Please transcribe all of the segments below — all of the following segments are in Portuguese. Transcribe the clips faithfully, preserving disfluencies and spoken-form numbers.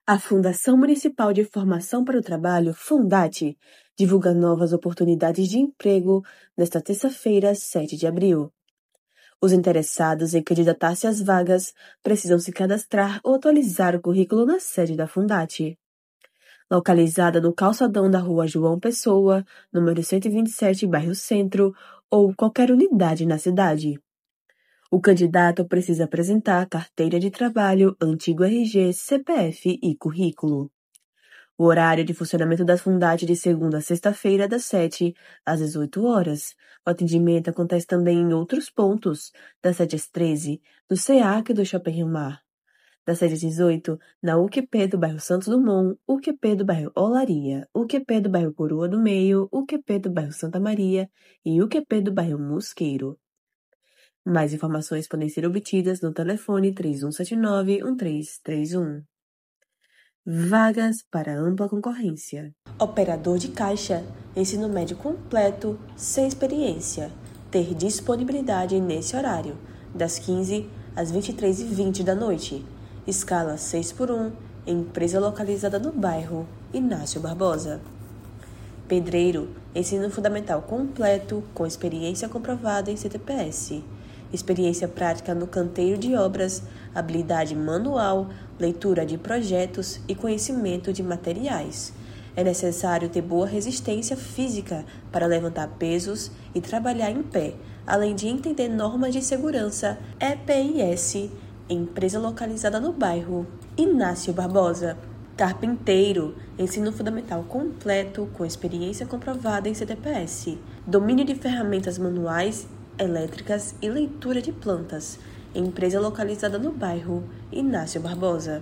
A Fundação Municipal de Formação para o Trabalho, Fundate, divulga novas oportunidades de emprego nesta terça-feira, sete de abril. Os interessados em candidatar-se às vagas precisam se cadastrar ou atualizar o currículo na sede da Fundate. Localizada no calçadão da Rua João Pessoa, número cento e vinte e sete, bairro Centro, ou qualquer unidade na cidade. O candidato precisa apresentar carteira de trabalho, antigo R G, C P F e currículo. O horário de funcionamento da Fundate é de segunda a sexta-feira, das sete às dezoito horas. O atendimento acontece também em outros pontos, das sete às treze, no SEAC do Shopping Rio Mar. Das sete às dezoito, na U Q P do bairro Santos Dumont, U Q P do bairro Olaria, U Q P do bairro Coroa do Meio, U Q P do bairro Santa Maria e U Q P do bairro Mosqueiro. Mais informações podem ser obtidas no telefone três um sete nove, um três três um. Vagas para ampla concorrência. Operador de caixa, ensino médio completo, sem experiência. Ter disponibilidade nesse horário, das quinze às vinte e três e vinte da noite. Escala seis por um, empresa localizada no bairro Inácio Barbosa. Pedreiro, ensino fundamental completo, com experiência comprovada em C T P S. Experiência prática no canteiro de obras, habilidade manual, leitura de projetos e conhecimento de materiais. É necessário ter boa resistência física para levantar pesos e trabalhar em pé, além de entender normas de segurança E P I S, empresa localizada no bairro Inácio Barbosa. Carpinteiro, ensino fundamental completo, com experiência comprovada em C T P S. Domínio de ferramentas manuais, elétricas e leitura de plantas, empresa localizada no bairro Inácio Barbosa.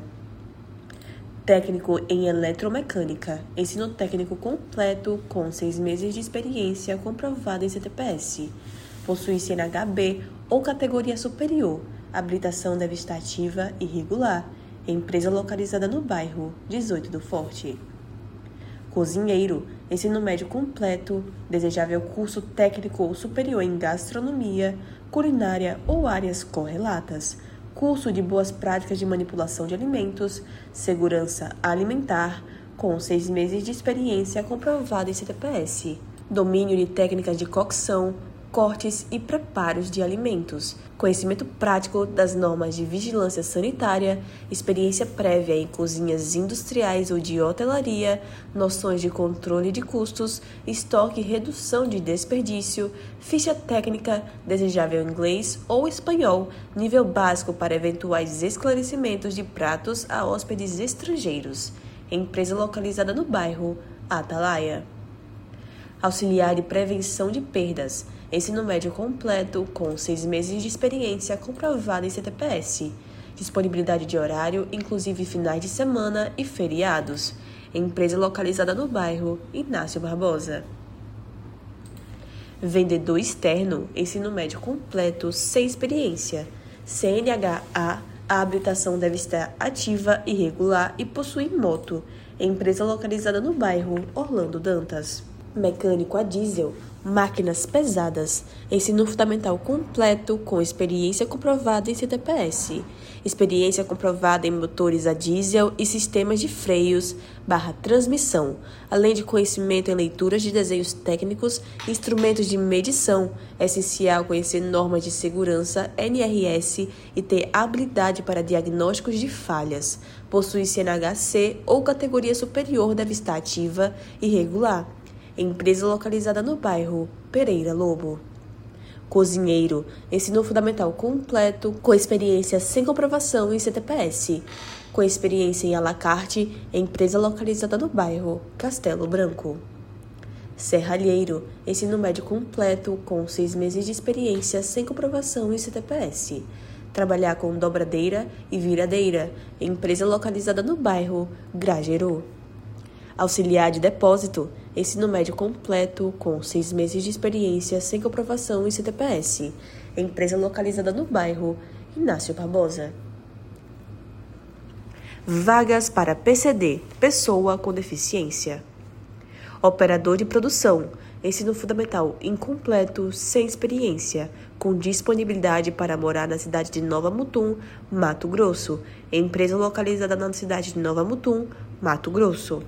Técnico em eletromecânica, ensino técnico completo com seis meses de experiência comprovada em C T P S. Possui C N H B ou categoria superior, habilitação deve estar ativa e regular, empresa localizada no bairro dezoito do Forte. Cozinheiro, ensino médio completo, desejável curso técnico ou superior em gastronomia, culinária ou áreas correlatas, curso de boas práticas de manipulação de alimentos, segurança alimentar, com seis meses de experiência comprovada em C T P S, domínio de técnicas de cocção, cortes e preparos de alimentos, conhecimento prático das normas de vigilância sanitária, experiência prévia em cozinhas industriais ou de hotelaria, noções de controle de custos, estoque e redução de desperdício, ficha técnica, desejável inglês ou espanhol, nível básico para eventuais esclarecimentos de pratos a hóspedes estrangeiros, empresa localizada no bairro Atalaia. Auxiliar de prevenção de perdas, ensino médio completo com seis meses de experiência comprovada em C T P S, disponibilidade de horário, inclusive finais de semana e feriados, empresa localizada no bairro Inácio Barbosa. Vendedor externo, ensino médio completo sem experiência, C N H A, a habilitação deve estar ativa e regular e possui moto, empresa localizada no bairro Orlando Dantas. Mecânico a diesel, máquinas pesadas, ensino fundamental completo com experiência comprovada em C T P S, experiência comprovada em motores a diesel e sistemas de freios barra transmissão, além de conhecimento em leituras de desenhos técnicos, instrumentos de medição, é essencial conhecer normas de segurança N R S e ter habilidade para diagnósticos de falhas, possui C N H C ou categoria superior deve estar ativa e regular. Empresa localizada no bairro Pereira Lobo. Cozinheiro, ensino fundamental completo, com experiência sem comprovação em C T P S, com experiência em à la carte, empresa localizada no bairro Castelo Branco. Serralheiro, ensino médio completo, com seis meses de experiência sem comprovação em C T P S, trabalhar com dobradeira e viradeira, empresa localizada no bairro Gragerô. Auxiliar de depósito, ensino médio completo, com seis meses de experiência sem comprovação em C T P S, empresa localizada no bairro Inácio Barbosa. Vagas para P C D, pessoa com deficiência. Operador de produção, ensino fundamental incompleto, sem experiência, com disponibilidade para morar na cidade de Nova Mutum, Mato Grosso, empresa localizada na cidade de Nova Mutum, Mato Grosso.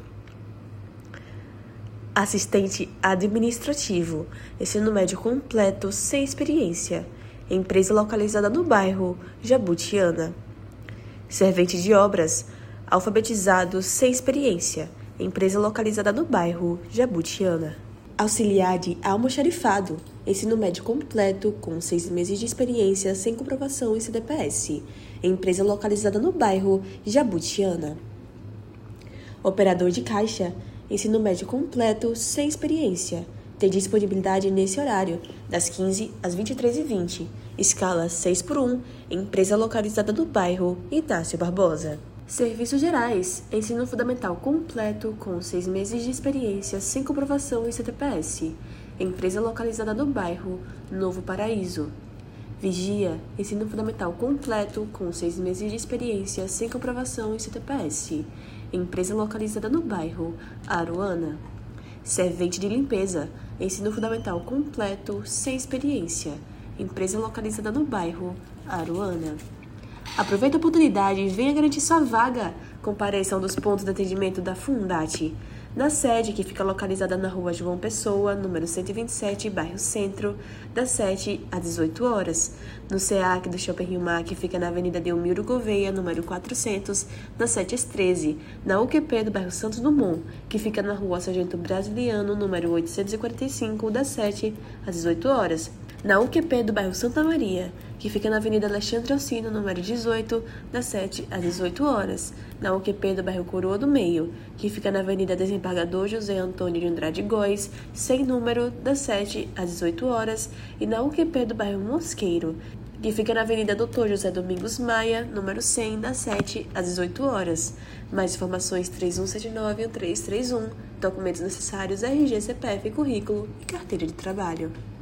Assistente administrativo, ensino médio completo, sem experiência, empresa localizada no bairro Jabutiana. Servente de obras, alfabetizado, sem experiência, empresa localizada no bairro Jabutiana. Auxiliar de almoxarifado, ensino médio completo, com seis meses de experiência, sem comprovação em C D P S, empresa localizada no bairro Jabutiana. Operador de caixa, ensino médio completo, sem experiência, tem disponibilidade nesse horário, das quinze às vinte e três e vinte, escala seis por um, empresa localizada no bairro Inácio Barbosa. Serviços gerais, ensino fundamental completo, com seis meses de experiência, sem comprovação em C T P S, empresa localizada no bairro Novo Paraíso. Vigia, ensino fundamental completo, com seis meses de experiência, sem comprovação em C T P S, empresa localizada no bairro Aruana. Servente de limpeza, ensino fundamental completo, sem experiência, empresa localizada no bairro Aruana. Aproveite a oportunidade e venha garantir sua vaga. Compareça a um dos pontos de atendimento da Fundati, na sede, que fica localizada na rua João Pessoa, número cento e vinte e sete, bairro Centro, das sete às dezoito horas. No C E A C do Shopping Rio Mar, que fica na Avenida Delmiro Gouveia, número quatrocentos, das sete às treze. Na U Q P do bairro Santos Dumont, que fica na rua Sargento Brasiliano, número oitocentos e quarenta e cinco, das sete às dezoito horas. Na U Q P do bairro Santa Maria, que fica na Avenida Alexandre Alcino, número dezoito, das sete às dezoito horas. Na U Q P do bairro Coroa do Meio, que fica na Avenida Desembargador José Antônio de Andrade Góes, sem número, das sete às dezoito horas. E na U Q P do bairro Mosqueiro, que fica na Avenida Doutor José Domingos Maia, número cem, das sete às dezoito horas. Mais informações três um sete nove um três três um. Documentos necessários: R G, C P F, currículo e carteira de trabalho.